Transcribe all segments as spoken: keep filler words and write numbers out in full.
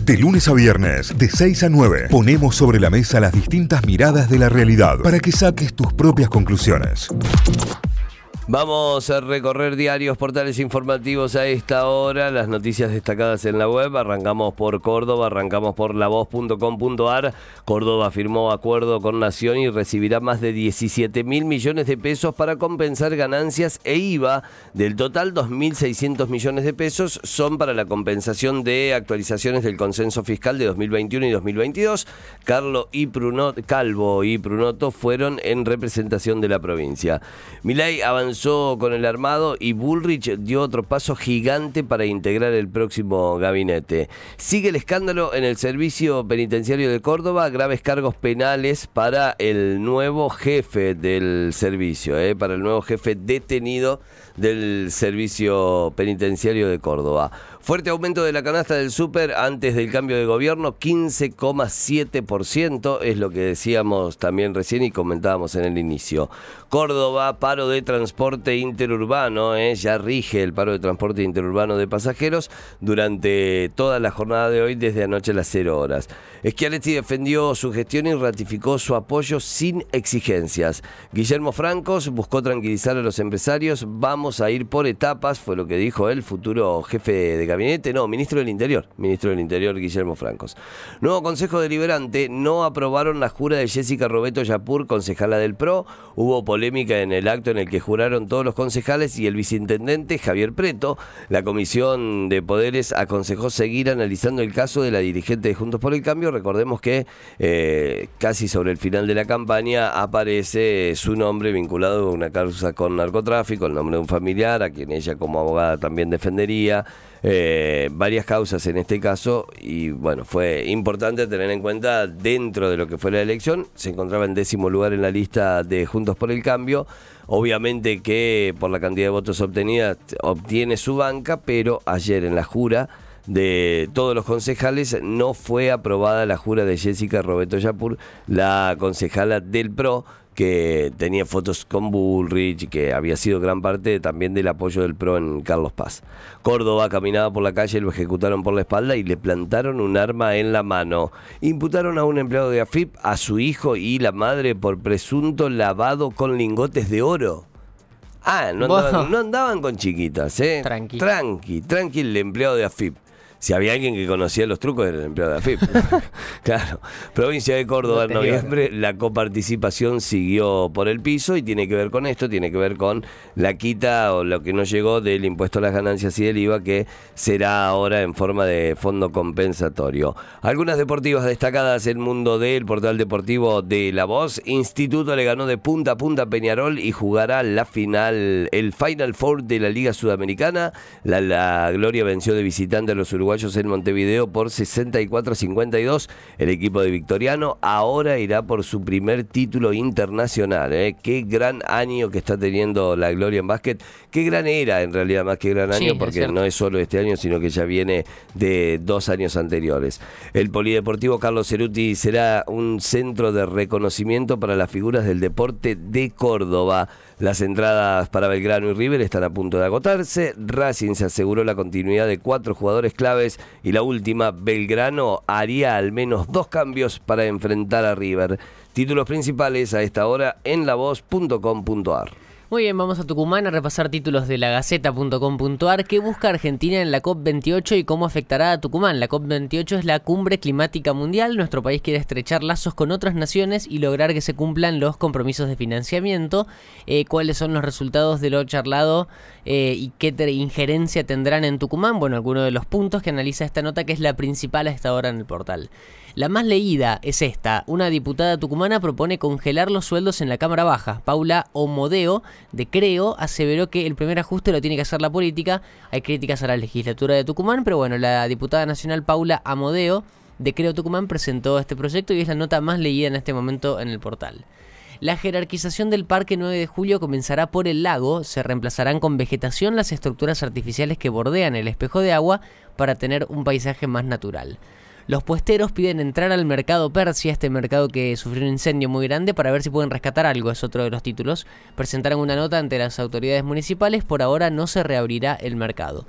De lunes a viernes, de seis a nueve, ponemos sobre la mesa las distintas miradas de la realidad para que saques tus propias conclusiones. Vamos a recorrer diarios, portales informativos a esta hora, las noticias destacadas en la web. Arrancamos por Córdoba, arrancamos por la voz punto com punto a r. Córdoba firmó acuerdo con Nación y recibirá más de diecisiete mil millones de pesos para compensar ganancias e I V A. Del total, dos mil seiscientos millones de pesos son para la compensación de actualizaciones del consenso fiscal de dos mil veintiuno y dos mil veintidós. Carlo y Prunot, Calvo y Prunoto fueron en representación de la provincia. Milei avanzó con el armado y Bullrich dio otro paso gigante para integrar el próximo gabinete. Sigue el escándalo en el servicio penitenciario de Córdoba, graves cargos penales para el nuevo jefe del servicio, eh, para el nuevo jefe detenido del servicio penitenciario de Córdoba. Fuerte aumento de la canasta del súper antes del cambio de gobierno, quince coma siete por ciento, es lo que decíamos también recién y comentábamos en el inicio. Córdoba, paro de transporte interurbano, eh, ya rige el paro de transporte interurbano de pasajeros durante toda la jornada de hoy, desde anoche a las cero horas. Schiaretti defendió su gestión y ratificó su apoyo sin exigencias. Guillermo Francos buscó tranquilizar a los empresarios. Vamos a ir por etapas, fue lo que dijo el futuro jefe de gabinete, no, ministro del Interior, ministro del Interior Guillermo Francos. Nuevo Consejo Deliberante, no aprobaron la jura de Jessica Robeto Yapur, concejala del P R O. Hubo polémica en el acto en el que juraron todos los concejales y el viceintendente Javier Preto. La Comisión de Poderes aconsejó seguir analizando el caso de la dirigente de Juntos por el Cambio. Recordemos que eh, casi sobre el final de la campaña aparece su nombre vinculado a una causa con narcotráfico, el nombre de un familiar a quien ella como abogada también defendería. Eh, varias causas en este caso y bueno, fue importante tener en cuenta dentro de lo que fue la elección. Se encontraba en décimo lugar en la lista de Juntos por el Cambio. Obviamente que por la cantidad de votos obtenida obtiene su banca, pero ayer en la jura de todos los concejales no fue aprobada la jura de Jessica Robeto Yapur, la concejala del P R O, que tenía fotos con Bullrich, que había sido gran parte también del apoyo del P R O en Carlos Paz. Córdoba caminaba por la calle, lo ejecutaron por la espalda y le plantaron un arma en la mano. Imputaron a un empleado de A F I P, a su hijo y la madre por presunto lavado con lingotes de oro. Ah, no andaban, no andaban con chiquitas, ¿eh? Tranqui. Tranqui, tranqui el empleado de A F I P. Si había alguien que conocía los trucos, era el empleado de A F I P. Claro. Provincia de Córdoba, en noviembre, la coparticipación siguió por el piso y tiene que ver con esto, tiene que ver con la quita o lo que no llegó del impuesto a las ganancias y del I V A, que será ahora en forma de fondo compensatorio. Algunas deportivas destacadas en el mundo del portal deportivo de La Voz. Instituto le ganó de punta a punta a Peñarol y jugará la final, el Final Four de la Liga Sudamericana. La, la Gloria venció de visitante a los uruguayos en Montevideo por sesenta y cuatro a cincuenta y dos. El equipo de Victoriano ahora irá por su primer título internacional. ¿eh? Qué gran año que está teniendo la Gloria en básquet. Qué gran era, en realidad, más que gran año, sí, porque es no es solo este año, sino que ya viene de dos años anteriores. El Polideportivo Carlos Ceruti será un centro de reconocimiento para las figuras del deporte de Córdoba. Las entradas para Belgrano y River están a punto de agotarse. Racing se aseguró la continuidad de cuatro jugadores claves y la última, Belgrano, haría al menos dos cambios para enfrentar a River. Títulos principales a esta hora en la voz punto com punto a r. Muy bien, vamos a Tucumán a repasar títulos de la gaceta punto com punto a r. ¿Qué busca Argentina en la COP veintiocho y cómo afectará a Tucumán? La COP veintiocho es la cumbre climática mundial. Nuestro país quiere estrechar lazos con otras naciones y lograr que se cumplan los compromisos de financiamiento. Eh, ¿Cuáles son los resultados de lo charlado eh, y qué te- injerencia tendrán en Tucumán? Bueno, algunos de los puntos que analiza esta nota, que es la principal a esta hora en el portal. La más leída es esta. Una diputada tucumana propone congelar los sueldos en la Cámara Baja. Paula Omodeo, de Creo, aseveró que el primer ajuste lo tiene que hacer la política. Hay críticas a la legislatura de Tucumán, pero bueno, la diputada nacional Paula Amodeo, de Creo Tucumán, presentó este proyecto y es la nota más leída en este momento en el portal. La jerarquización del Parque nueve de julio comenzará por el lago. Se reemplazarán con vegetación las estructuras artificiales que bordean el espejo de agua para tener un paisaje más natural. Los puesteros piden entrar al mercado Persia, este mercado que sufrió un incendio muy grande, para ver si pueden rescatar algo, es otro de los títulos. Presentaron una nota ante las autoridades municipales, por ahora no se reabrirá el mercado.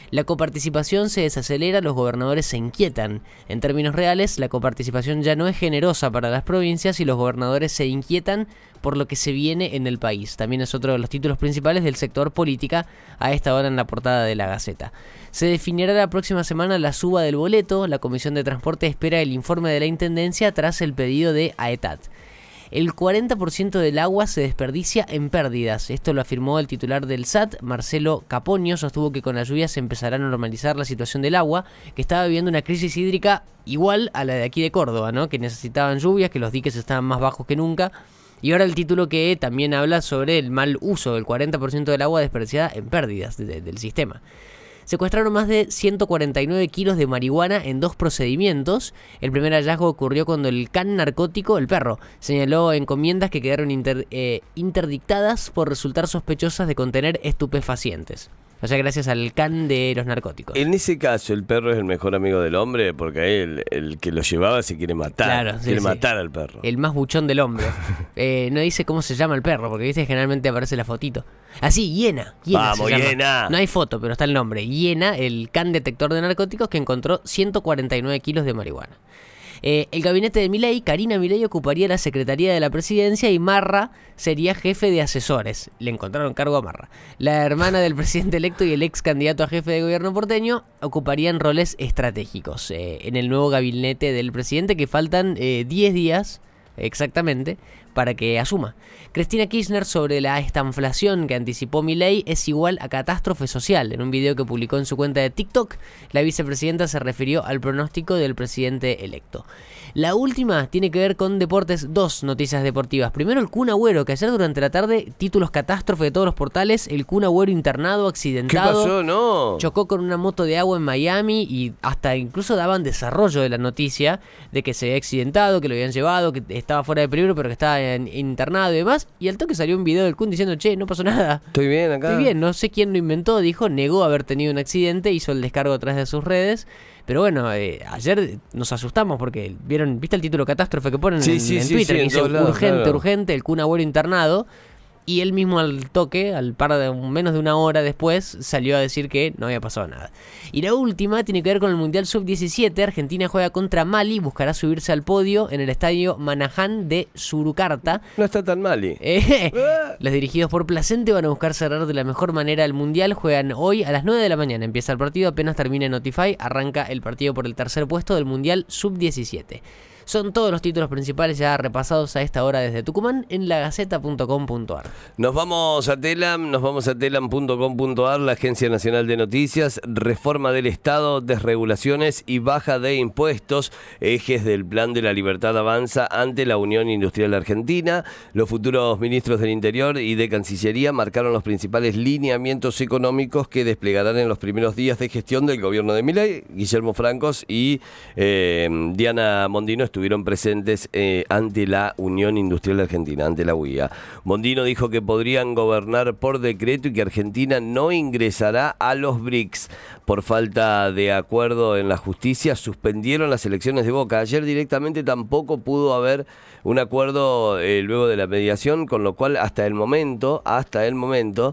La coparticipación se desacelera, los gobernadores se inquietan. En términos reales, la coparticipación ya no es generosa para las provincias y los gobernadores se inquietan por lo que se viene en el país. También es otro de los títulos principales del sector política a esta hora en la portada de la Gaceta. Se definirá la próxima semana la suba del boleto. La Comisión de Transporte espera el informe de la Intendencia tras el pedido de AETAT. El cuarenta por ciento del agua se desperdicia en pérdidas. Esto lo afirmó el titular del S A T, Marcelo Capoño. Sostuvo que con la lluvia se empezará a normalizar la situación del agua, que estaba viviendo una crisis hídrica igual a la de aquí de Córdoba, ¿no? Que necesitaban lluvias, que los diques estaban más bajos que nunca. Y ahora el título que también habla sobre el mal uso del cuarenta por ciento del agua desperdiciada en pérdidas de, de, del sistema. Secuestraron más de ciento cuarenta y nueve kilos de marihuana en dos procedimientos. El primer hallazgo ocurrió cuando el can narcótico, el perro, señaló encomiendas que quedaron inter, eh, interdictadas por resultar sospechosas de contener estupefacientes. O sea, gracias al can de los narcóticos. En ese caso, el perro es el mejor amigo del hombre porque ahí el, el que lo llevaba se quiere matar. Claro, sí, quiere sí. matar al perro. El más buchón del hombre. eh, no dice cómo se llama el perro, porque viste generalmente aparece la fotito. Así, hiena. hiena Vamos, hiena. No hay foto, pero está el nombre. Hiena, el can detector de narcóticos que encontró ciento cuarenta y nueve kilos de marihuana. Eh, el gabinete de Milei, Karina Milei ocuparía la Secretaría de la Presidencia y Marra sería jefe de asesores. Le encontraron cargo a Marra. La hermana del presidente electo y el ex candidato a jefe de gobierno porteño ocuparían roles estratégicos eh, en el nuevo gabinete del presidente, que faltan eh, diez días exactamente para que asuma. Cristina Kirchner sobre la estanflación que anticipó Milei es igual a catástrofe social. En un video que publicó en su cuenta de TikTok, la vicepresidenta se refirió al pronóstico del presidente electo. La última tiene que ver con deportes, dos noticias deportivas. Primero, el Kun Agüero, que ayer durante la tarde, títulos catástrofe de todos los portales, el Kun Agüero internado, accidentado. ¿Qué pasó? No. Chocó con una moto de agua en Miami y hasta incluso daban desarrollo de la noticia de que se había accidentado, que lo habían llevado, que estaba fuera de peligro, pero que estaba en, internado y demás. Y al toque salió un video del Kun diciendo, che, no pasó nada. Estoy bien acá. Estoy bien, no sé quién lo inventó, dijo, negó haber tenido un accidente, hizo el descargo a través de sus redes. Pero bueno, eh, ayer nos asustamos porque vieron, ¿viste el título catástrofe que ponen sí, en, sí, en sí, Twitter? sí, Que en dice, todos lados, urgente, claro. urgente, el Kun Agüero internado. Y él mismo al toque, al par de menos de una hora después, salió a decir que no había pasado nada. Y la última tiene que ver con el Mundial sub diecisiete. Argentina juega contra Mali, buscará subirse al podio en el estadio Manahan de Surucarta. No está tan mal. ¿eh? Eh, los dirigidos por Placente van a buscar cerrar de la mejor manera el Mundial. Juegan hoy a las nueve de la mañana. Empieza el partido, apenas termine Notify, arranca el partido por el tercer puesto del Mundial sub diecisiete. Son todos los títulos principales ya repasados a esta hora desde Tucumán en la gaceta punto com punto ar. Nos vamos a Telam, nos vamos a telam punto com punto ar, la Agencia Nacional de Noticias, reforma del Estado, desregulaciones y baja de impuestos, ejes del Plan de la Libertad avanza ante la Unión Industrial Argentina. Los futuros ministros del Interior y de Cancillería marcaron los principales lineamientos económicos que desplegarán en los primeros días de gestión del gobierno de Milei. Guillermo Francos y eh, Diana Mondino estuvieron presentes eh, ante la Unión Industrial Argentina, ante la U I A. Mondino dijo que podrían gobernar por decreto y que Argentina no ingresará a los B R I C S. Por falta de acuerdo en la justicia, suspendieron las elecciones de Boca. Ayer directamente tampoco pudo haber un acuerdo eh, luego de la mediación, con lo cual hasta el momento, hasta el momento,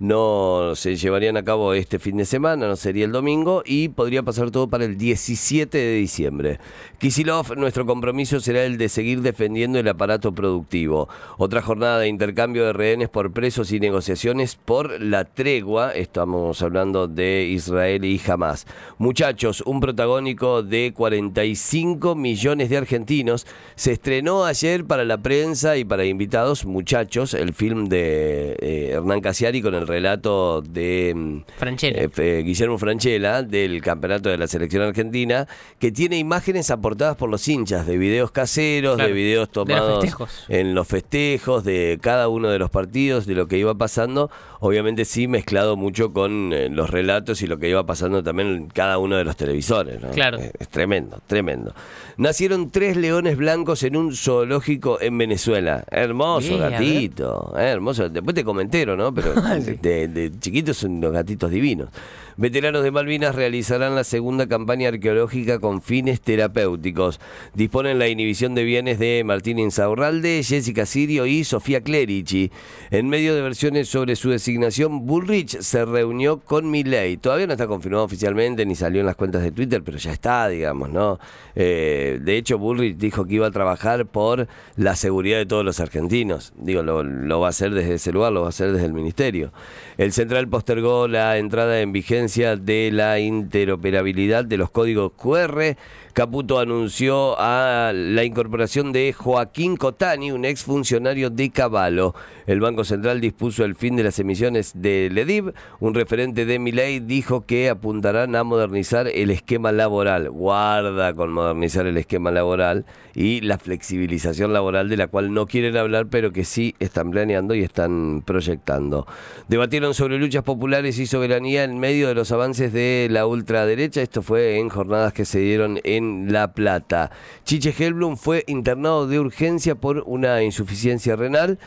no se llevarían a cabo este fin de semana, no sería el domingo, y podría pasar todo para el diecisiete de diciembre. Kicillof, nuestro compromiso será el de seguir defendiendo el aparato productivo. Otra jornada de intercambio de rehenes por presos y negociaciones por la tregua. Estamos hablando de Israel y Hamas. Muchachos, un protagónico de cuarenta y cinco millones de argentinos. Se estrenó ayer para la prensa y para invitados. Muchachos, el film de eh, Hernán Casiari con el relato de Franchella. Eh, eh, Guillermo Franchella del campeonato de la selección argentina, que tiene imágenes aportadas por los hinchas de videos caseros, Claro, de videos tomados de los festejos. en los festejos de cada uno de los partidos, de lo que iba pasando, obviamente sí mezclado mucho con eh, los relatos y lo que iba pasando también en cada uno de los televisores, ¿no? Claro. Es, es tremendo, tremendo. Nacieron tres leones blancos en un zoológico en Venezuela. Hermoso Bien, a ver. gatito, eh, hermoso. Después te comenté, ¿no? Pero Sí. de, de chiquitos son unos gatitos divinos. Veteranos de Malvinas realizarán la segunda campaña arqueológica con fines terapéuticos. Disponen la inhibición de bienes de Martín Insaurralde, Jessica Sirio y Sofía Clerici. En medio de versiones sobre su designación, Bullrich se reunió con Milei. Todavía no está confirmado oficialmente ni salió en las cuentas de Twitter, pero ya está, digamos, ¿no? Eh, de hecho, Bullrich dijo que iba a trabajar por la seguridad de todos los argentinos. Digo, lo, lo va a hacer desde ese lugar, lo va a hacer desde el ministerio. El Central postergó la entrada en vigencia de la interoperabilidad de los códigos cu erre. Caputo anunció a la incorporación de Joaquín Cotani, un exfuncionario de Cavallo. El Banco Central dispuso el fin de las emisiones del E D I B. Un referente de Milei dijo que apuntarán a modernizar el esquema laboral. Guarda con modernizar el esquema laboral y la flexibilización laboral, de la cual no quieren hablar, pero que sí están planeando y están proyectando. Debatieron sobre luchas populares y soberanía en medio de los avances de la ultraderecha. Esto fue en jornadas que se dieron en La Plata. Chiche Helblum fue internado de urgencia por una insuficiencia renal.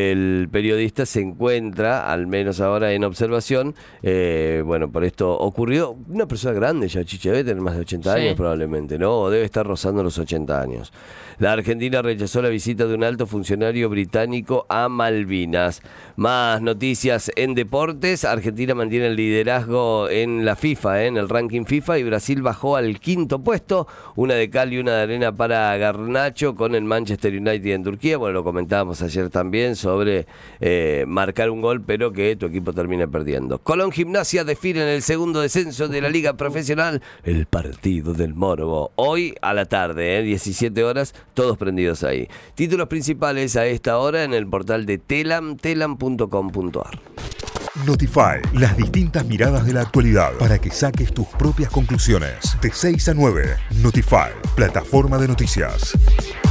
El periodista se encuentra, al menos ahora, en observación. Eh, bueno, por esto ocurrió. Una persona grande ya, Chiche, debe tener más de ochenta sí. años probablemente, ¿no? O debe estar rozando los ochenta años. La Argentina rechazó la visita de un alto funcionario británico a Malvinas. Más noticias en deportes. Argentina mantiene el liderazgo en la FIFA, ¿eh? en el ranking FIFA, y Brasil bajó al quinto puesto. Una de cal y una de arena para Garnacho con el Manchester United en Turquía. Bueno, lo comentábamos ayer también sobre eh, marcar un gol, pero que tu equipo termine perdiendo. Colón Gimnasia define en el segundo descenso de la Liga Profesional el partido del Morbo. Hoy a la tarde, ¿eh? diecisiete horas, todos prendidos ahí. Títulos principales a esta hora en el portal de Telam, telam punto com punto ar. Notify, las distintas miradas de la actualidad para que saques tus propias conclusiones. De seis a nueve, Notify, plataforma de noticias.